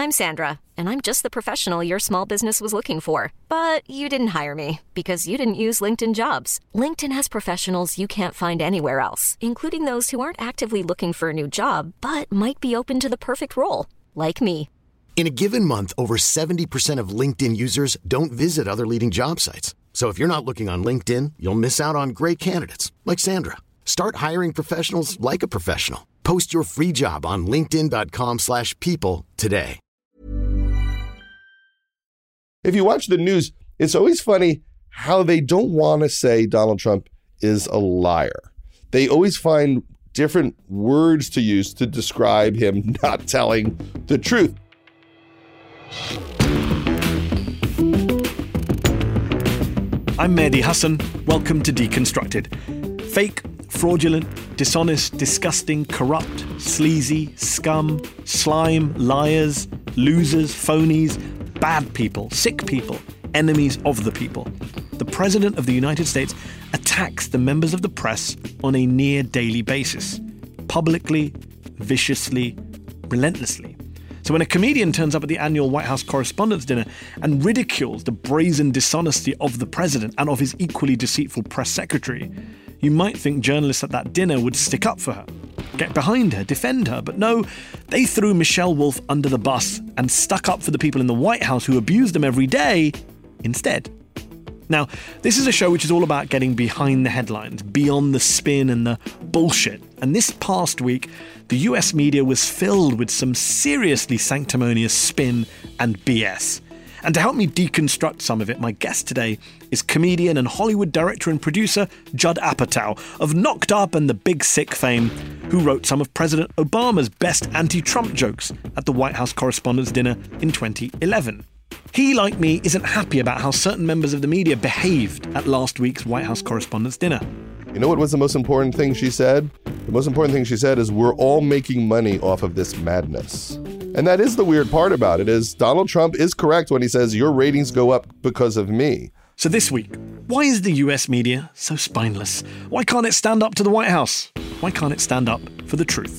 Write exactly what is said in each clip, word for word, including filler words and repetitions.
I'm Sandra, and I'm just the professional your small business was looking for. But you didn't hire me because you didn't use LinkedIn Jobs. LinkedIn has professionals you can't find anywhere else, including those who aren't actively looking for a new job, but might be open to the perfect role, like me. In a given month, over seventy percent of LinkedIn users don't visit other leading job sites. So if you're not looking on LinkedIn, you'll miss out on great candidates like Sandra. Start hiring professionals like a professional. Post your free job on linkedin.com slash people today. If you watch the news, it's always funny how they don't want to say Donald Trump is a liar. They always find different words to use to describe him not telling the truth. I'm Mehdi Hassan. Welcome to Deconstructed. Fake, fraudulent, dishonest, disgusting, corrupt, sleazy, scum, slime, liars, losers, phonies, bad people, sick people, enemies of the people. The President of the United States attacks the members of the press on a near daily basis, publicly, viciously, relentlessly. So when a comedian turns up at the annual White House Correspondents' Dinner and ridicules the brazen dishonesty of the president and of his equally deceitful press secretary, you might think journalists at that dinner would stick up for her, get behind her, defend her. But no, they threw Michelle Wolf under the bus and stuck up for the people in the White House who abuse them every day instead. Now, this is a show which is all about getting behind the headlines, beyond the spin and the bullshit. And this past week, the U S media was filled with some seriously sanctimonious spin and B S. And to help me deconstruct some of it, my guest today is comedian and Hollywood director and producer Judd Apatow of Knocked Up and The Big Sick fame, who wrote some of President Obama's best anti-Trump jokes at the White House Correspondents' Dinner in twenty eleven. He, like me, isn't happy about how certain members of the media behaved at last week's White House Correspondents' Dinner. You know what was the most important thing she said? The most important thing she said is, we're all making money off of this madness. And that is the weird part about it, is Donald Trump is correct when he says your ratings go up because of me. So this week, why is the U S media so spineless? Why can't it stand up to the White House? Why can't it stand up for the truth?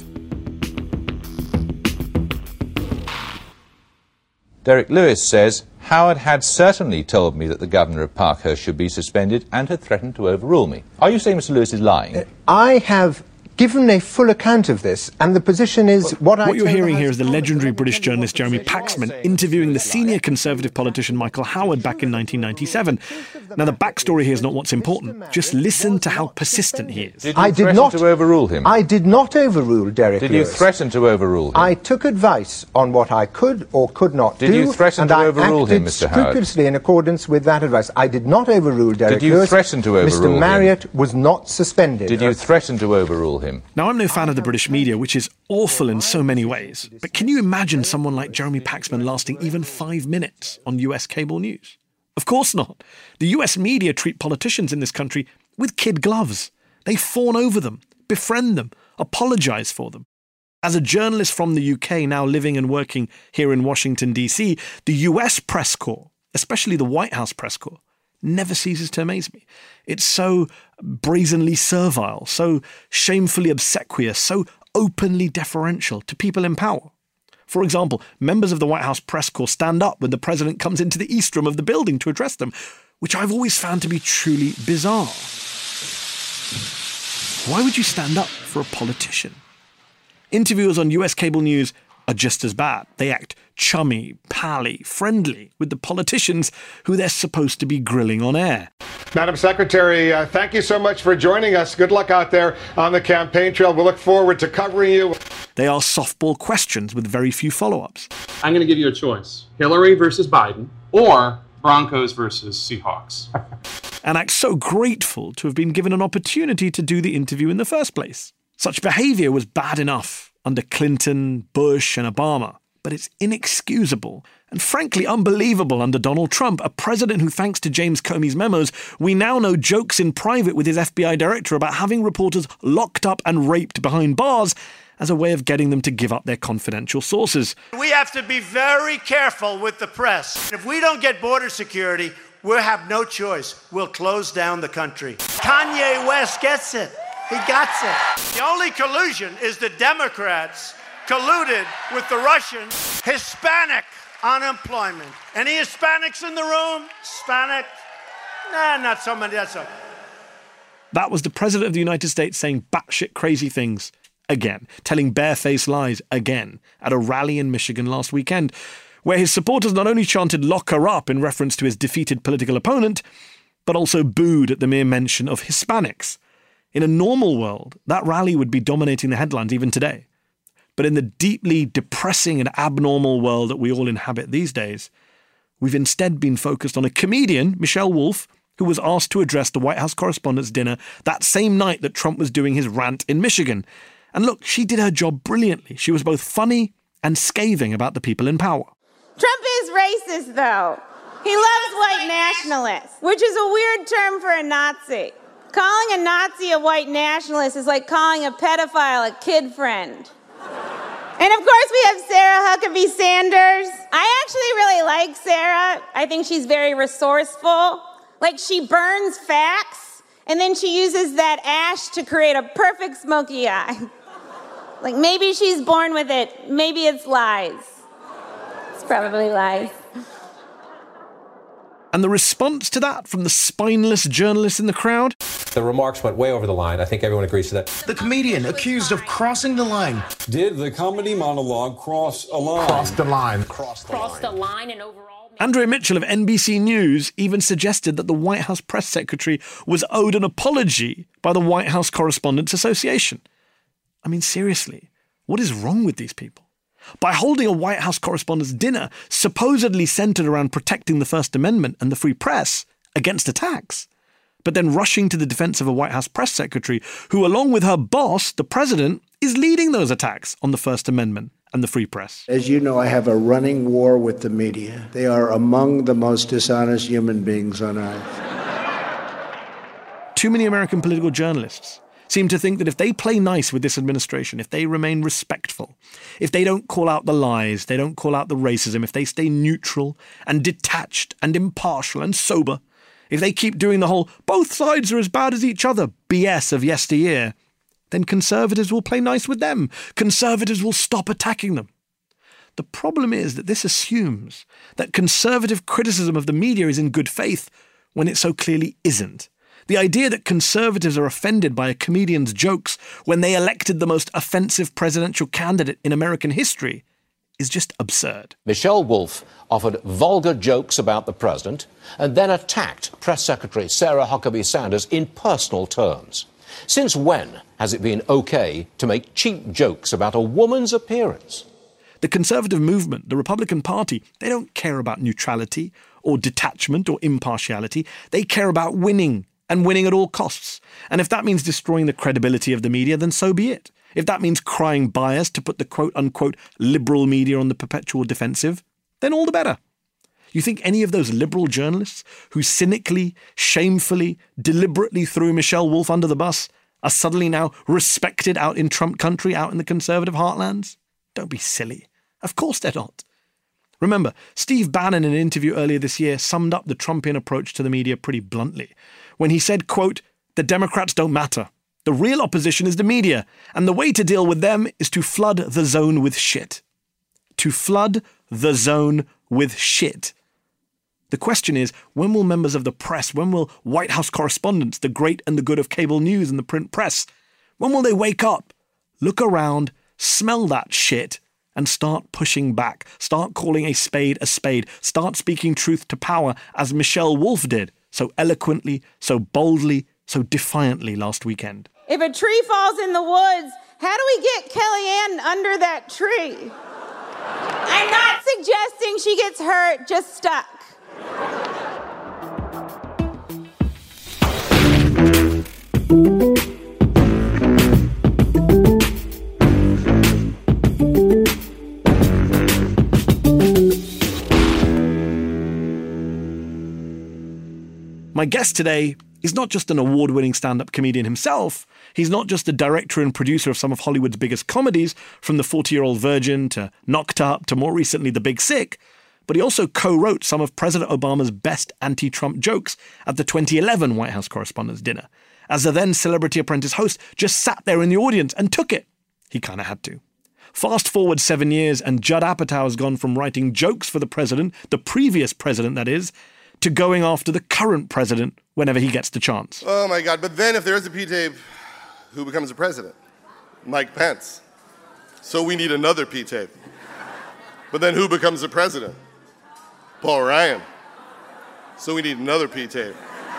Derek Lewis says, Howard had certainly told me that the governor of Parkhurst should be suspended and had threatened to overrule me. Are you saying Mister Lewis is lying? Uh, I have given a full account of this, and the position is what I... What you're hearing here is the legendary British journalist Jeremy Paxman interviewing the senior Conservative politician Michael Howard back in nineteen ninety-seven. Now, the backstory here is not what's important. Just listen to how persistent he is. Did you I did threaten not to overrule him? I did not overrule Derek Did Lewis. you threaten to overrule him? I took advice on what I could or could not did do. Did you threaten and to I overrule him, acted Mister Howard? scrupulously in accordance with that advice. I did not overrule Derek Lewis. Did you Lewis. threaten to overrule Mister him? Marriott was not suspended. Did you threaten to overrule him? Now, I'm no fan of the British media, which is awful in so many ways. But can you imagine someone like Jeremy Paxman lasting even five minutes on U S cable news? Of course not. The U S media treat politicians in this country with kid gloves. They fawn over them, befriend them, apologise for them. As a journalist from the U K now living and working here in Washington, D C, the U S press corps, especially the White House press corps, never ceases to amaze me. It's so brazenly servile, so shamefully obsequious, so openly deferential to people in power. For example, members of the White House press corps stand up when the president comes into the East Room of the building to address them, which I've always found to be truly bizarre. Why would you stand up for a politician? Interviewers on U S cable news are just as bad. They act chummy, pally, friendly with the politicians who they're supposed to be grilling on air. Madam Secretary, uh, thank you so much for joining us. Good luck out there on the campaign trail. We'll look forward to covering you. They are softball questions with very few follow-ups. I'm going to give you a choice. Hillary versus Biden or Broncos versus Seahawks. And act so grateful to have been given an opportunity to do the interview in the first place. Such behaviour was bad enough under Clinton, Bush and Obama. But it's inexcusable and frankly unbelievable under Donald Trump, a president who, thanks to James Comey's memos, we now know jokes in private with his F B I director about having reporters locked up and raped behind bars as a way of getting them to give up their confidential sources. We have to be very careful with the press. If we don't get border security, we'll have no choice. We'll close down the country. Kanye West gets it. He gets it. The only collusion is the Democrats colluded with the Russians. Hispanic unemployment. Any Hispanics in the room? Hispanic? Nah, not so many. That's a... That was the President of the United States saying batshit crazy things again, telling barefaced lies again at a rally in Michigan last weekend, where his supporters not only chanted "lock her up" in reference to his defeated political opponent, but also booed at the mere mention of Hispanics. In a normal world, that rally would be dominating the headlines even today. But in the deeply depressing and abnormal world that we all inhabit these days, we've instead been focused on a comedian, Michelle Wolf, who was asked to address the White House Correspondents' Dinner that same night that Trump was doing his rant in Michigan. And look, she did her job brilliantly. She was both funny and scathing about the people in power. Trump is racist, though. He loves white nationalists, which is a weird term for a Nazi. Calling a Nazi a white nationalist is like calling a pedophile a kid friend. And of course we have Sarah Huckabee Sanders. I actually really like Sarah. I think she's very resourceful. Like, she burns facts, and then she uses that ash to create a perfect smoky eye. Like, maybe she's born with it. Maybe it's lies. It's probably lies. And the response to that from the spineless journalists in the crowd? The remarks went way over the line. I think everyone agrees to that. The comedian accused of crossing the line. Did the comedy monologue cross a line? Crossed the line. Crossed the Crossed line. the line and overall... Andrea Mitchell of N B C News even suggested that the White House press secretary was owed an apology by the White House Correspondents Association. I mean, seriously, what is wrong with these people? By holding a White House Correspondents' Dinner supposedly centered around protecting the First Amendment and the free press against attacks, but then rushing to the defense of a White House press secretary who, along with her boss, the president, is leading those attacks on the First Amendment and the free press. As you know, I have a running war with the media. They are among the most dishonest human beings on earth. Too many American political journalists seem to think that if they play nice with this administration, if they remain respectful, if they don't call out the lies, they don't call out the racism, if they stay neutral and detached and impartial and sober, if they keep doing the whole both sides are as bad as each other B S of yesteryear, then conservatives will play nice with them. Conservatives will stop attacking them. The problem is that this assumes that conservative criticism of the media is in good faith when it so clearly isn't. The idea that conservatives are offended by a comedian's jokes when they elected the most offensive presidential candidate in American history is just absurd. Michelle Wolf offered vulgar jokes about the president and then attacked Press Secretary Sarah Huckabee Sanders in personal terms. Since when has it been okay to make cheap jokes about a woman's appearance? The conservative movement, the Republican Party, they don't care about neutrality or detachment or impartiality. They care about winning, and winning at all costs. And if that means destroying the credibility of the media, then so be it. If that means crying bias to put the quote-unquote liberal media on the perpetual defensive, then all the better. You think any of those liberal journalists who cynically, shamefully, deliberately threw Michelle Wolf under the bus are suddenly now respected out in Trump country, out in the conservative heartlands? Don't be silly. Of course they're not. Remember, Steve Bannon in an interview earlier this year summed up the Trumpian approach to the media pretty bluntly when he said, quote, "The Democrats don't matter. The real opposition is the media, and the way to deal with them is to flood the zone with shit." To flood the zone with shit. The question is, when will members of the press, when will White House correspondents, the great and the good of cable news and the print press, when will they wake up, look around, smell that shit, and start pushing back, start calling a spade a spade, start speaking truth to power as Michelle Wolf did, so eloquently, so boldly, so defiantly last weekend? If a tree falls in the woods, how do we get Kellyanne under that tree? I'm not suggesting she gets hurt, just stuck. My guest today is not just an award-winning stand-up comedian himself. He's not just the director and producer of some of Hollywood's biggest comedies, from The forty-Year-Old Virgin to Knocked Up to more recently The Big Sick, but he also co-wrote some of President Obama's best anti-Trump jokes at the twenty eleven White House Correspondents' Dinner, as the then Celebrity Apprentice host just sat there in the audience and took it. He kind of had to. Fast forward seven years and Judd Apatow has gone from writing jokes for the president, the previous president that is, to going after the current president whenever he gets the chance. Oh my God, but then if there's a P-tape, who becomes the president? Mike Pence. So we need another P-tape. But then who becomes the president? Paul Ryan. So we need another P-tape.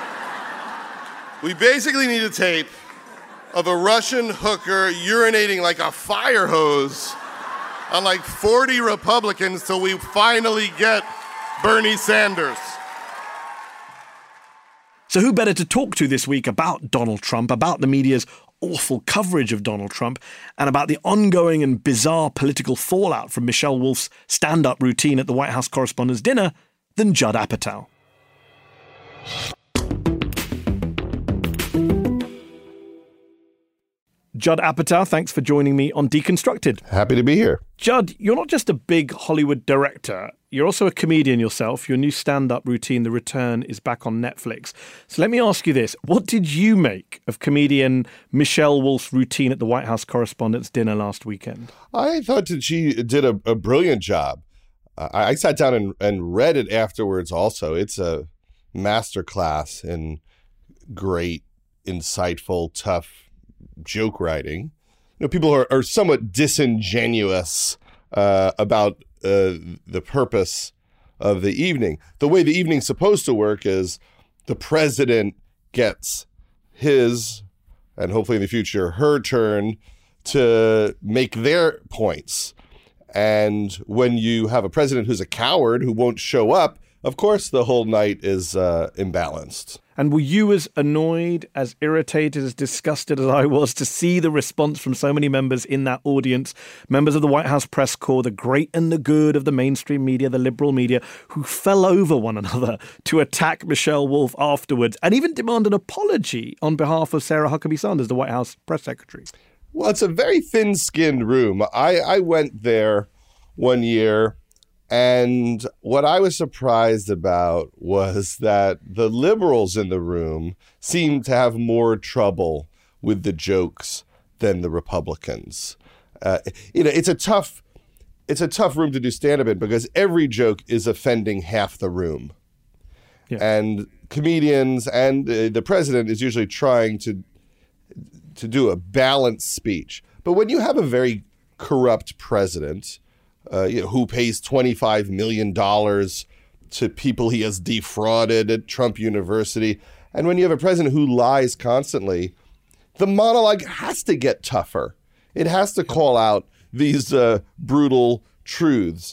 We basically need a tape of a Russian hooker urinating like a fire hose on like forty Republicans till we finally get Bernie Sanders. So who better to talk to this week about Donald Trump, about the media's awful coverage of Donald Trump, and about the ongoing and bizarre political fallout from Michelle Wolf's stand-up routine at the White House Correspondents' Dinner than Judd Apatow. Judd Apatow, thanks for joining me on Deconstructed. Happy to be here. Judd, you're not just a big Hollywood director. You're also a comedian yourself. Your new stand-up routine, The Return, is back on Netflix. So let me ask you this. What did you make of comedian Michelle Wolf's routine at the White House Correspondents' Dinner last weekend? I thought that she did a, a brilliant job. I, I sat down and, and read it afterwards also. It's a masterclass in great, insightful, tough joke writing. You know, people are, are somewhat disingenuous uh, about uh, the purpose of the evening. The way the evening's supposed to work is the president gets his, and hopefully in the future, her turn to make their points. And when you have a president who's a coward who won't show up, of course the whole night is uh, imbalanced. And were you as annoyed, as irritated, as disgusted as I was to see the response from so many members in that audience, members of the White House press corps, the great and the good of the mainstream media, the liberal media, who fell over one another to attack Michelle Wolf afterwards and even demand an apology on behalf of Sarah Huckabee Sanders, the White House press secretary? Well, it's a very thin-skinned room. I, I went there one year, and what I was surprised about was that the liberals in the room seemed to have more trouble with the jokes than the Republicans. Uh, you know, it's a tough, it's a tough room to do stand-up in because every joke is offending half the room. Yeah. And comedians and uh, the president is usually trying to to do a balanced speech. But when you have a very corrupt president, Uh, you know, who pays twenty-five million dollars to people he has defrauded at Trump University. And when you have a president who lies constantly, the monologue has to get tougher. It has to call out these uh, brutal truths.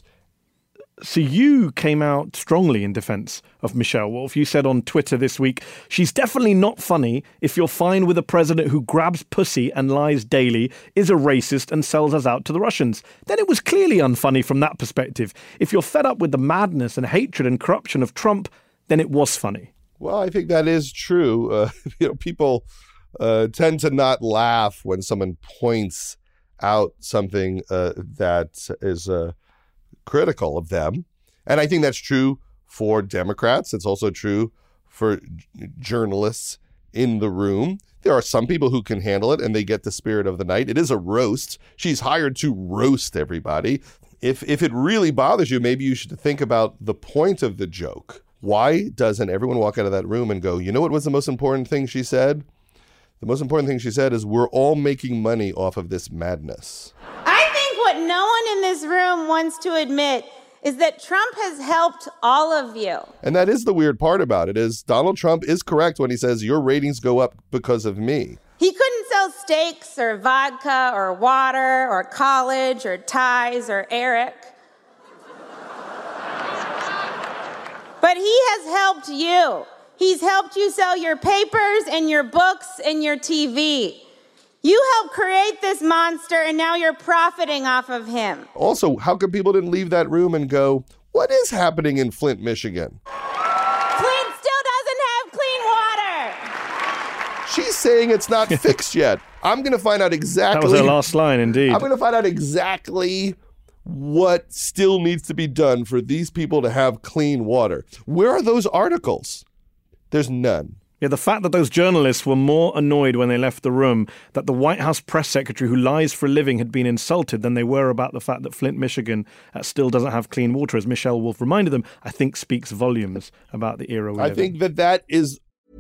So you came out strongly in defense of Michelle Wolf. You said on Twitter this week, she's definitely not funny if you're fine with a president who grabs pussy and lies daily, is a racist and sells us out to the Russians. Then it was clearly unfunny from that perspective. If you're fed up with the madness and hatred and corruption of Trump, then it was funny. Well, I think that is true. Uh, you know, people uh, tend to not laugh when someone points out something uh, that is uh, critical of them. And I think that's true for Democrats. It's also true for j- journalists in the room. There are some people who can handle it and they get the spirit of the night. It is a roast. She's hired to roast everybody. If if it really bothers you, maybe you should think about the point of the joke. Why doesn't everyone walk out of that room and go, you know what was the most important thing she said? The most important thing she said is we're all making money off of this madness. I think what no one in this room wants to admit is that Trump has helped all of you. And that is the weird part about it, is Donald Trump is correct when he says your ratings go up because of me. He couldn't sell steaks or vodka or water or college or ties or Eric. But he has helped you. He's helped you sell your papers and your books and your T V. You helped create this monster, and now you're profiting off of him. Also, how come people didn't leave that room and go, what is happening in Flint, Michigan? Flint still doesn't have clean water. She's saying it's not fixed yet. I'm going to find out exactly. That was her last line, indeed. I'm going to find out exactly what still needs to be done for these people to have clean water. Where are those articles? There's none. Yeah, the fact that those journalists were more annoyed when they left the room that the White House press secretary who lies for a living had been insulted than they were about the fact that Flint, Michigan uh, still doesn't have clean water, as Michelle Wolf reminded them, I think speaks volumes about the era we I live think in. that that is...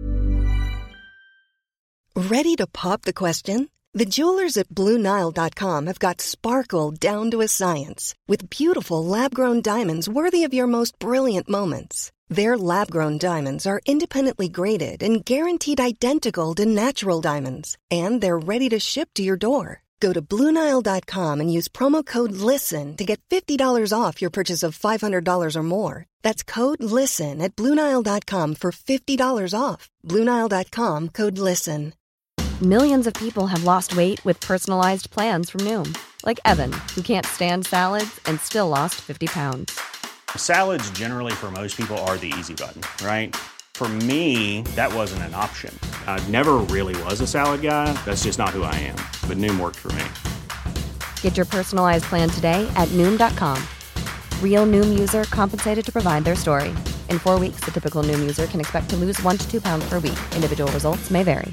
Ready to pop the question? The jewelers at Blue Nile dot com have got sparkle down to a science with beautiful lab-grown diamonds worthy of your most brilliant moments. Their lab-grown diamonds are independently graded and guaranteed identical to natural diamonds, and they're ready to ship to your door. Go to Blue Nile dot com and use promo code LISTEN to get fifty dollars off your purchase of five hundred dollars or more. That's code LISTEN at Blue Nile dot com for fifty dollars off. Blue Nile dot com, code LISTEN. Millions of people have lost weight with personalized plans from Noom. Like Evan, who can't stand salads and still lost fifty pounds. Salads generally for most people are the easy button, right? For me, that wasn't an option. I never really was a salad guy. That's just not who I am. But Noom worked for me. Get your personalized plan today at Noom dot com. Real Noom user compensated to provide their story. In four weeks, the typical Noom user can expect to lose one to two pounds per week. Individual results may vary.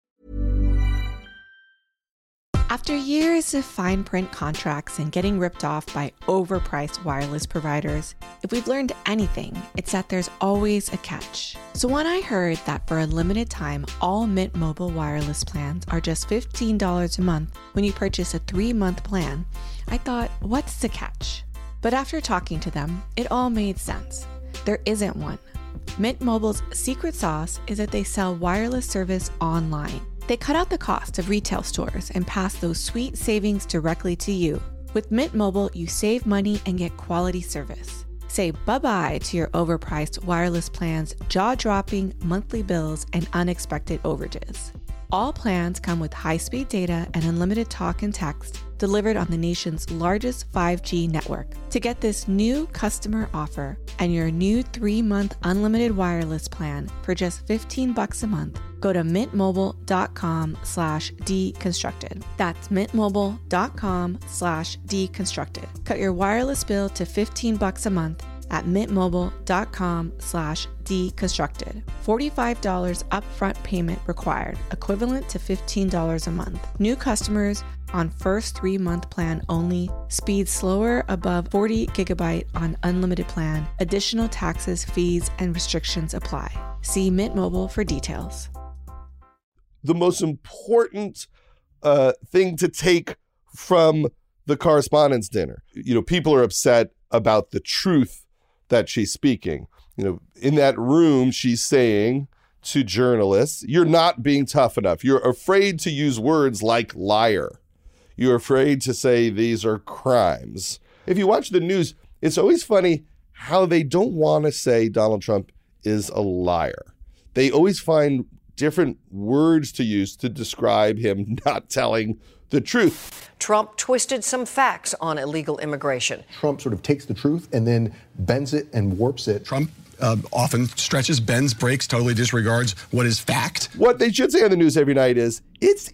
After years of fine print contracts and getting ripped off by overpriced wireless providers, if we've learned anything, it's that there's always a catch. So when I heard that for a limited time, all Mint Mobile wireless plans are just fifteen dollars a month when you purchase a three-month plan, I thought, what's the catch? But after talking to them, it all made sense. There isn't one. Mint Mobile's secret sauce is that they sell wireless service online. They cut out the cost of retail stores and pass those sweet savings directly to you. With Mint Mobile, you save money and get quality service. Say bye-bye to your overpriced wireless plans, jaw-dropping monthly bills, and unexpected overages. All plans come with high-speed data and unlimited talk and text delivered on the nation's largest five G network. To get this new customer offer and your new three-month unlimited wireless plan for just fifteen bucks a month, go to mintmobile.com slash deconstructed. That's mintmobile.com slash deconstructed. Cut your wireless bill to fifteen bucks a month at mintmobile.com slash deconstructed. forty-five dollars upfront payment required, equivalent to fifteen dollars a month. New customers on first three-month plan only. Speed slower above forty gigabyte on unlimited plan. Additional taxes, fees, and restrictions apply. See Mint Mobile for details. The most important uh, thing to take from the correspondence dinner. You know, people are upset about the truth that she's speaking. You know, in that room, she's saying to journalists, you're not being tough enough. You're afraid to use words like liar. You're afraid to say these are crimes. If you watch the news, it's always funny how they don't want to say Donald Trump is a liar. They always find different words to use to describe him not telling the truth. Trump twisted some facts on illegal immigration. Trump sort of takes the truth and then bends it and warps it. Trump uh, often stretches, bends, breaks, totally disregards what is fact. What they should say on the news every night is, it's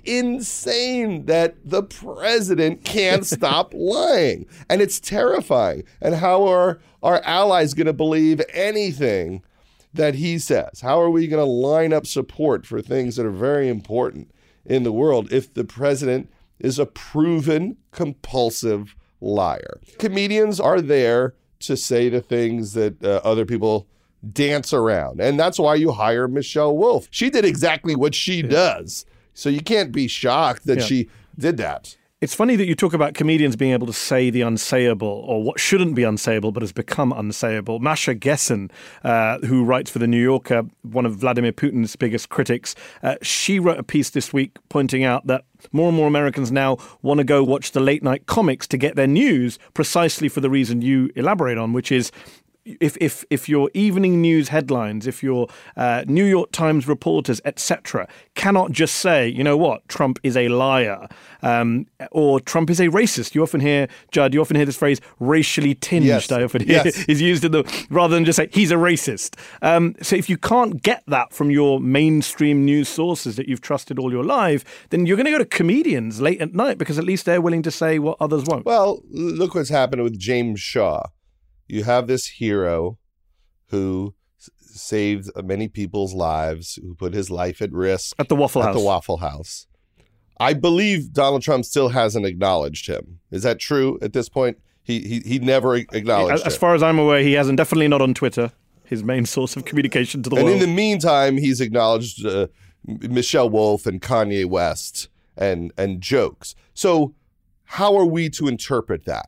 insane that the president can't stop lying. And it's terrifying. And how are our allies going to believe anything that he says? How are we going to line up support for things that are very important in the world if the president is a proven compulsive liar? Comedians are there to say the things that uh, other people dance around. And that's why you hire Michelle Wolf. She did exactly what she does. So you can't be shocked that Yeah. she did that. It's funny that you talk about comedians being able to say the unsayable or what shouldn't be unsayable but has become unsayable. Masha Gessen, uh, who writes for The New Yorker, one of Vladimir Putin's biggest critics, uh, she wrote a piece this week pointing out that more and more Americans now want to go watch the late night comics to get their news precisely for the reason you elaborate on, which is If if if your evening news headlines, if your uh, New York Times reporters, et cetera, cannot just say, you know what, Trump is a liar, um, or Trump is a racist. You often hear, Judd, you often hear this phrase, racially tinged. Yes. I often hear Yes. is used in the rather than just say he's a racist. Um, so if you can't get that from your mainstream news sources that you've trusted all your life, then you're going to go to comedians late at night because at least they're willing to say what others won't. Well, look what's happened with James Shaw. You have this hero who s- saved many people's lives, who put his life at risk at the Waffle at House. the Waffle House. I believe Donald Trump still hasn't acknowledged him. Is that true at this point? He he, he never acknowledged As it. far as I'm aware, he hasn't. Definitely not on Twitter, his main source of communication to the and world. in the meantime, he's acknowledged uh, Michelle Wolf and Kanye West and and jokes. So how are we to interpret that?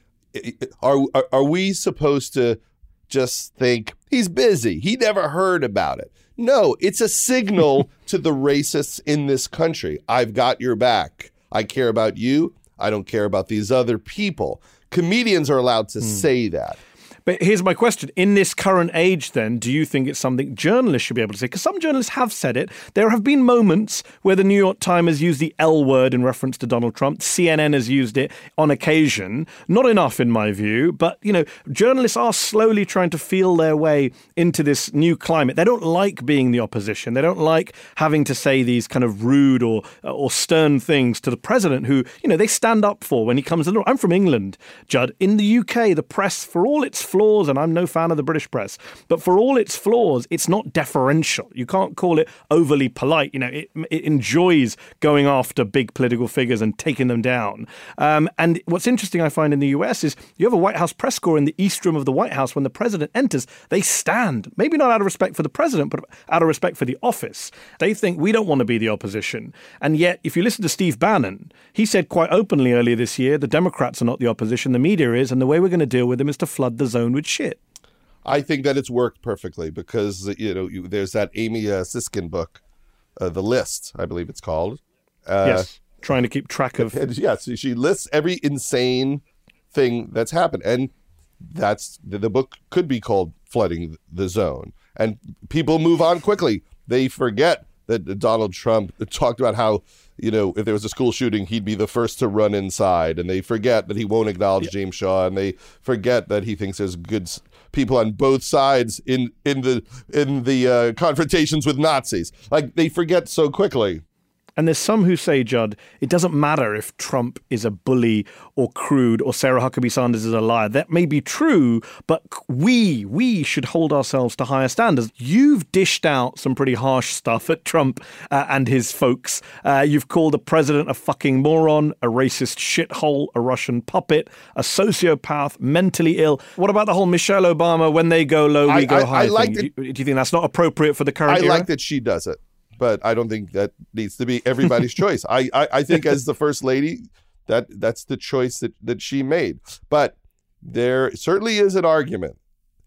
Are, are are we supposed to just think he's busy? He never heard about it. No, it's a signal to the racists in this country. I've got your back. I care about you. I don't care about these other people. Comedians are allowed to mm. say that. But here's my question. In this current age, then, do you think it's something journalists should be able to say? Because some journalists have said it. There have been moments where the New York Times has used the L word in reference to Donald Trump. C N N has used it on occasion. Not enough, in my view. But, you know, journalists are slowly trying to feel their way into this new climate. They don't like being the opposition. They don't like having to say these kind of rude or or stern things to the president who, you know, they stand up for when he comes in. I'm from England, Judd. In the U K, the press, for all its flaws, flaws, and I'm no fan of the British press, but for all its flaws, it's not deferential. You can't call it overly polite. You know, it, it enjoys going after big political figures and taking them down. Um, and what's interesting, I find, in the U S is you have a White House press corps in the East Room of the White House. When the president enters, they stand, maybe not out of respect for the president, but out of respect for the office. They think we don't want to be the opposition. And yet, if you listen to Steve Bannon, he said quite openly earlier this year, the Democrats are not the opposition, the media is, and the way we're going to deal with them is to flood the zone with shit. I think that it's worked perfectly because, you know, you, there's that Amy uh, Siskin book, uh, The List, I believe it's called. Uh, yes, trying to keep track of... And, yes, she lists every insane thing that's happened. And that's the book could be called Flooding the Zone. And people move on quickly. They forget that Donald Trump talked about how, you know, if there was a school shooting, he'd be the first to run inside. And they forget that he won't acknowledge yeah. James Shaw. And they forget that he thinks there's good people on both sides in in the in the uh, confrontations with Nazis. Like, they forget so quickly. And there's some who say, Judd, it doesn't matter if Trump is a bully or crude or Sarah Huckabee Sanders is a liar. That may be true, but we, we should hold ourselves to higher standards. You've dished out some pretty harsh stuff at Trump uh, and his folks. Uh, you've called the president a fucking moron, a racist shithole, a Russian puppet, a sociopath, mentally ill. What about the whole Michelle Obama, when they go low, we I, go I, high I like thing? that, do, you, do you think that's not appropriate for the current I era? like that she does it. But I don't think that needs to be everybody's choice. I, I, I think as the first lady, that that's the choice that, that she made. But there certainly is an argument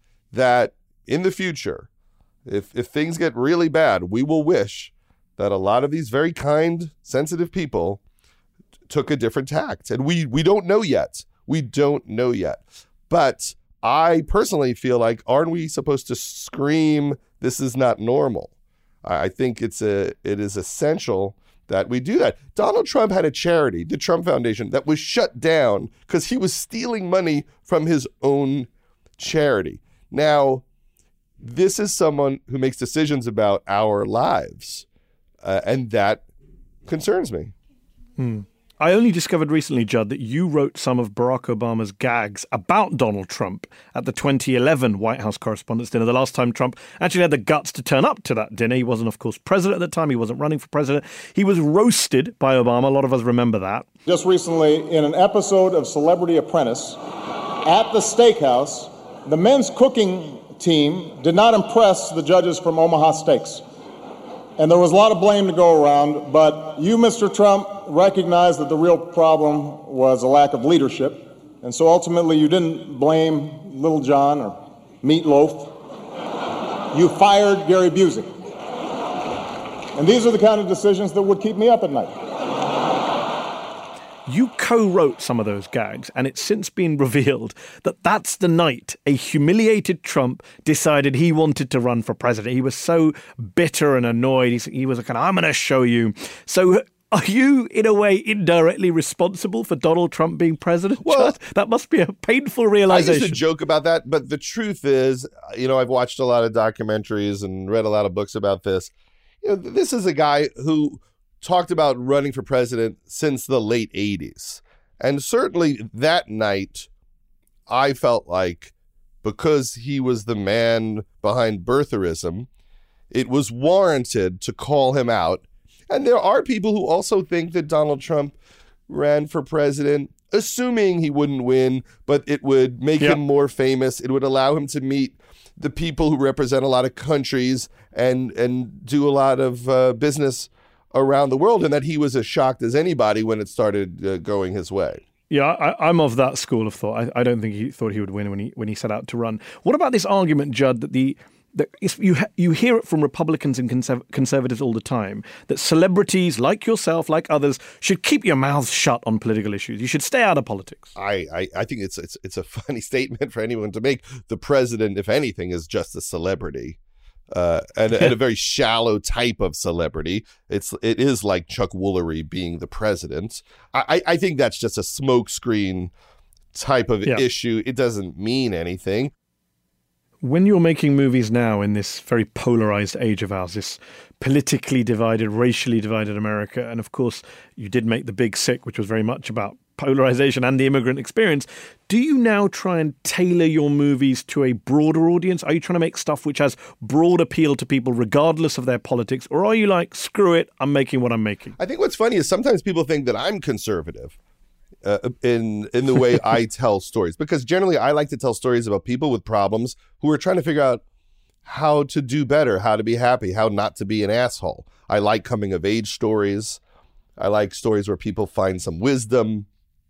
that in the future, if if things get really bad, we will wish that a lot of these very kind, sensitive people took a different tact. And we we don't know yet. We don't know yet. But I personally feel like, aren't we supposed to scream, this is not normal? I think it's a it is essential that we do that. Donald Trump had a charity, the Trump Foundation, that was shut down because he was stealing money from his own charity. Now, this is someone who makes decisions about our lives, uh, and that concerns me. Hmm. I only discovered recently, Judd, that you wrote some of Barack Obama's gags about Donald Trump at the twenty eleven White House Correspondents' Dinner, the last time Trump actually had the guts to turn up to that dinner. He wasn't, of course, president at the time. He wasn't running for president. He was roasted by Obama. A lot of us remember that. Just recently, in an episode of Celebrity Apprentice, at the steakhouse, the men's cooking team did not impress the judges from Omaha Steaks. And there was a lot of blame to go around, but you, Mister Trump, recognized that the real problem was a lack of leadership. And so ultimately you didn't blame Little John or Meatloaf. You fired Gary Busey. And these are the kind of decisions that would keep me up at night. You co-wrote some of those gags, and it's since been revealed that that's the night a humiliated Trump decided he wanted to run for president. He was so bitter and annoyed. He, he was like, I'm going to show you. So are you, in a way, indirectly responsible for Donald Trump being president? Well, that must be a painful realization. I used to joke about that, but the truth is, you know, I've watched a lot of documentaries and read a lot of books about this. You know, this is a guy who talked about running for president since the late eighties. And certainly that night, I felt like because he was the man behind birtherism, it was warranted to call him out. And there are people who also think that Donald Trump ran for president, assuming he wouldn't win, but it would make Yep. him more famous. It would allow him to meet the people who represent a lot of countries and and do a lot of uh, business around the world, and that he was as shocked as anybody when it started uh, going his way. Yeah, I, I'm of that school of thought. I, I don't think he thought he would win when he when he set out to run. What about this argument, Judd, that the that if you ha- you hear it from Republicans and conserv- conservatives all the time, that celebrities like yourself, like others, should keep your mouths shut on political issues. You should stay out of politics. I, I, I think it's, it's it's a funny statement for anyone to make. The president, if anything, is just a celebrity. Uh, and, and a very shallow type of celebrity. It's it is like Chuck Woolery being the president. I, I think that's just a smokescreen type of Yeah. issue. It doesn't mean anything. When you're making movies now in this very polarized age of ours, this politically divided, racially divided America, and of course you did make The Big Sick, which was very much about polarization and the immigrant experience, do you now try and tailor your movies to a broader audience? Are you trying to make stuff which has broad appeal to people regardless of their politics? Or are you like, screw it, I'm making what I'm making? I think what's funny is sometimes people think that I'm conservative uh, in in the way I tell stories, because generally I like to tell stories about people with problems who are trying to figure out how to do better, how to be happy, how not to be an asshole. I like coming of age stories. I like stories where people find some wisdom.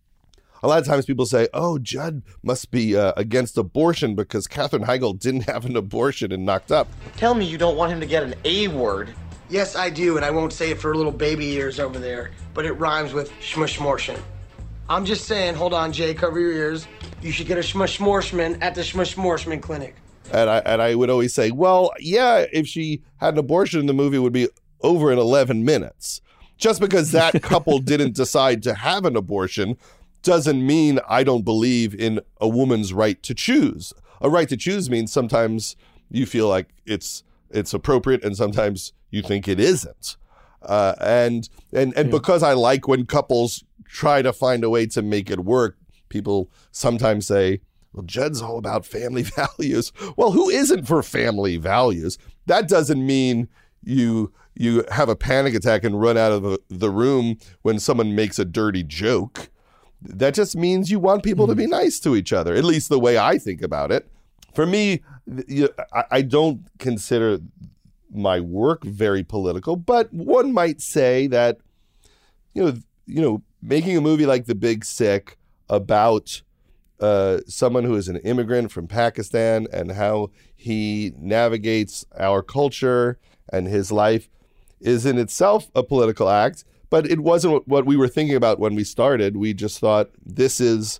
A lot of times people say, oh, Judd must be uh, against abortion because Katherine Heigl didn't have an abortion and knocked up. Tell me you don't want him to get an A word. Yes, I do, and I won't say it for little baby ears over there, but it rhymes with shmushmorshin. I'm just saying, hold on, Jay, cover your ears. You should get a shmushmorshman at the shmushmorshman clinic. And I and I would always say, well, yeah, if she had an abortion, the movie would be over in eleven minutes. Just because that couple didn't decide to have an abortion doesn't mean I don't believe in a woman's right to choose. A right to choose means sometimes you feel like it's it's appropriate and sometimes you think it isn't. Uh, and and and Yeah. because I like when couples try to find a way to make it work, people sometimes say, well, Judd's all about family values. Well, who isn't for family values? That doesn't mean you you have a panic attack and run out of the, the room when someone makes a dirty joke. That just means you want people to be nice to each other, at least the way I think about it. For me, you I, I don't consider my work very political, but one might say that, you know, you know, making a movie like The Big Sick about uh, someone who is an immigrant from Pakistan and how he navigates our culture and his life is in itself a political act. But it wasn't what we were thinking about when we started. We just thought this is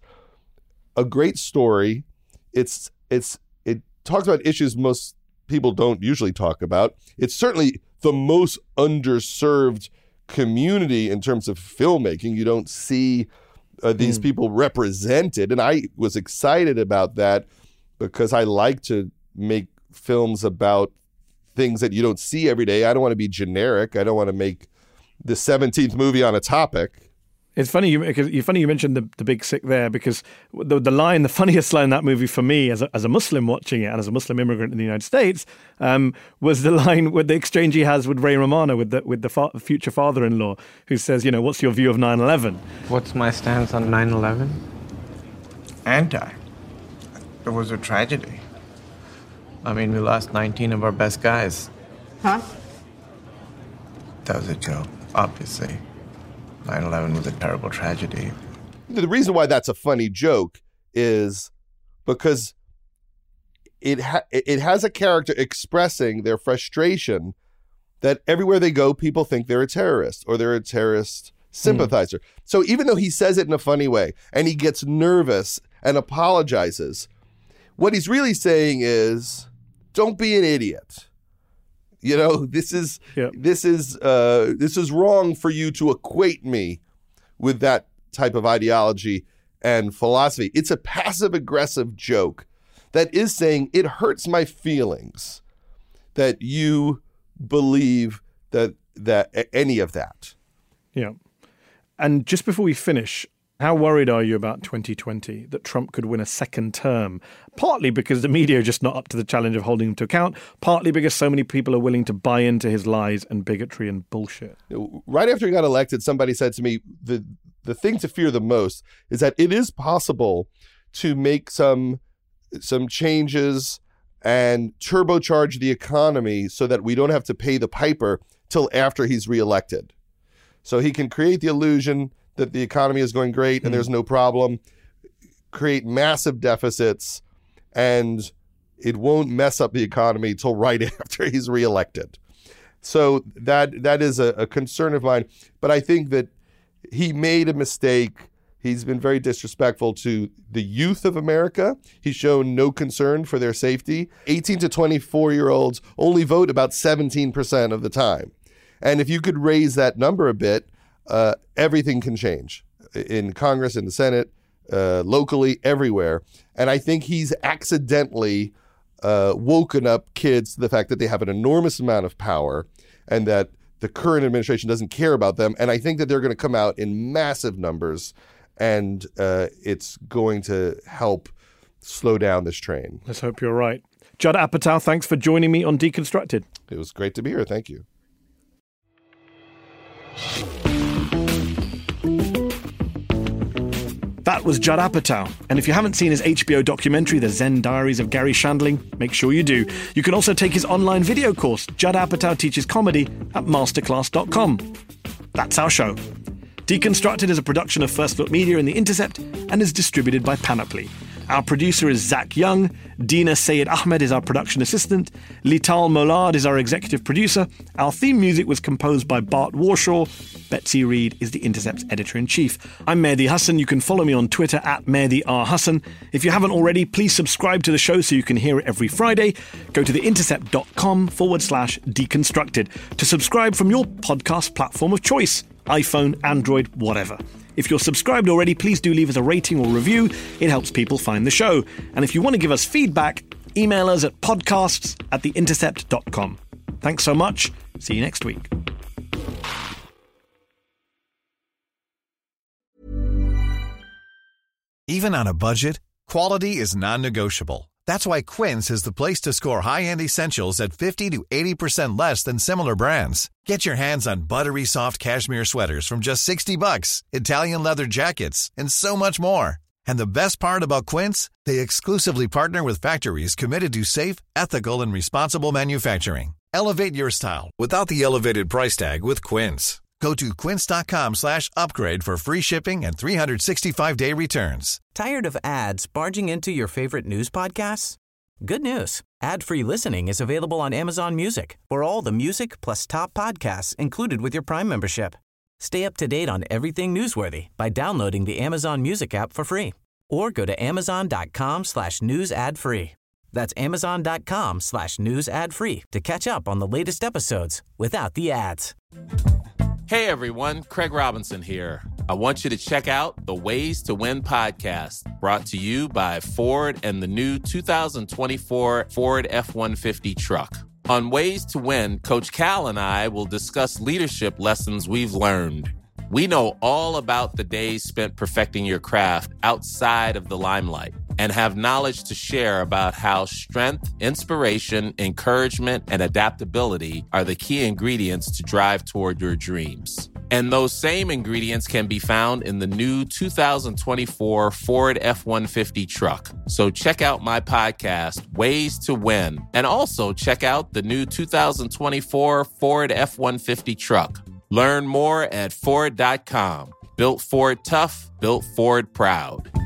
a great story. It's it's it talks about issues most people don't usually talk about. It's certainly the most underserved community in terms of filmmaking. You don't see uh, these Mm. people represented, and I was excited about that because I like to make films about things that you don't see every day. I don't want to be generic. I don't want to make the seventeenth movie on a topic. It's funny you because you funny you mentioned the, the Big Sick there, because the the line, the funniest line in that movie for me as a, as a Muslim watching it and as a Muslim immigrant in the United States, um, was the line with the exchange he has with Ray Romano, with the with the fa- future father-in-law, who says, you know, what's your view of nine eleven? What's my stance on nine eleven? Anti. It was a tragedy. I mean, we lost nineteen of our best guys. Huh? That was a joke, obviously. nine eleven was a terrible tragedy. The reason why that's a funny joke is because it ha- it has a character expressing their frustration that everywhere they go, people think they're a terrorist or they're a terrorist sympathizer. Mm. So even though he says it in a funny way and he gets nervous and apologizes, what he's really saying is, don't be an idiot. You know, this is yeah. this is uh, this is wrong for you to equate me with that type of ideology and philosophy. It's a passive aggressive joke that is saying it hurts my feelings that you believe that that any of that. Yeah. And just before we finish, How worried are you about twenty twenty, that Trump could win a second term? Partly because the media are just not up to the challenge of holding him to account, partly because so many people are willing to buy into his lies and bigotry and bullshit. Right after he got elected, somebody said to me, the the thing to fear the most is that it is possible to make some some changes and turbocharge the economy so that we don't have to pay the piper till after he's reelected. So he can create the illusion that the economy is going great and mm. there's no problem, create massive deficits, and it won't mess up the economy till right after he's reelected. So that that is a, a concern of mine. But I think that he made a mistake. He's been very disrespectful to the youth of America. He's shown no concern for their safety. eighteen to twenty-four-year-olds only vote about seventeen percent of the time. And if you could raise that number a bit, uh, everything can change in Congress, in the Senate, uh, locally, everywhere. And I think he's accidentally uh, woken up kids to the fact that they have an enormous amount of power and that the current administration doesn't care about them. And I think that they're going to come out in massive numbers, and uh, it's going to help slow down this train. Let's hope you're right. Judd Apatow, thanks for joining me on Deconstructed. It was great to be here. Thank you. That was Judd Apatow. And if you haven't seen his H B O documentary, The Zen Diaries of Gary Shandling, make sure you do. You can also take his online video course, Judd Apatow Teaches Comedy, at masterclass dot com. That's our show. Deconstructed is a production of First Look Media and The Intercept and is distributed by Panoply. Our producer is Zach Young. Dina Sayed Ahmed is our production assistant. Lital Molard is our executive producer. Our theme music was composed by Bart Warshaw. Betsy Reed is The Intercept's editor-in-chief. I'm Mehdi Hassan. You can follow me on Twitter at Mehdi R. Hassan. If you haven't already, please subscribe to the show so you can hear it every Friday. Go to theintercept.com forward slash deconstructed to subscribe from your podcast platform of choice. iPhone, Android, whatever. If you're subscribed already, please do leave us a rating or review. It helps people find the show. And if you want to give us feedback, email us at podcasts at theintercept dot com. Thanks so much. See you next week. Even on a budget, quality is non-negotiable. That's why Quince is the place to score high-end essentials at fifty to eighty percent less than similar brands. Get your hands on buttery soft cashmere sweaters from just sixty bucks, Italian leather jackets, and so much more. And the best part about Quince, they exclusively partner with factories committed to safe, ethical, and responsible manufacturing. Elevate your style without the elevated price tag with Quince. Go to quince.com slash upgrade for free shipping and three sixty-five day returns. Tired of ads barging into your favorite news podcasts? Good news. Ad-free listening is available on Amazon Music for all the music plus top podcasts included with your Prime membership. Stay up to date on everything newsworthy by downloading the Amazon Music app for free or go to amazon.com slash news ad free. That's amazon.com slash news ad free to catch up on the latest episodes without the ads. Hey everyone, Craig Robinson here. I want you to check out the Ways to Win podcast, brought to you by Ford and the new two thousand twenty-four Ford F one fifty truck. On Ways to Win, Coach Cal and I will discuss leadership lessons we've learned. We know all about the days spent perfecting your craft outside of the limelight and have knowledge to share about how strength, inspiration, encouragement, and adaptability are the key ingredients to drive toward your dreams. And those same ingredients can be found in the new two thousand twenty-four Ford F one fifty truck. So check out my podcast, Ways to Win, and also check out the new two thousand twenty-four Ford F one fifty truck. Learn more at Ford dot com. Built Ford tough, built Ford proud.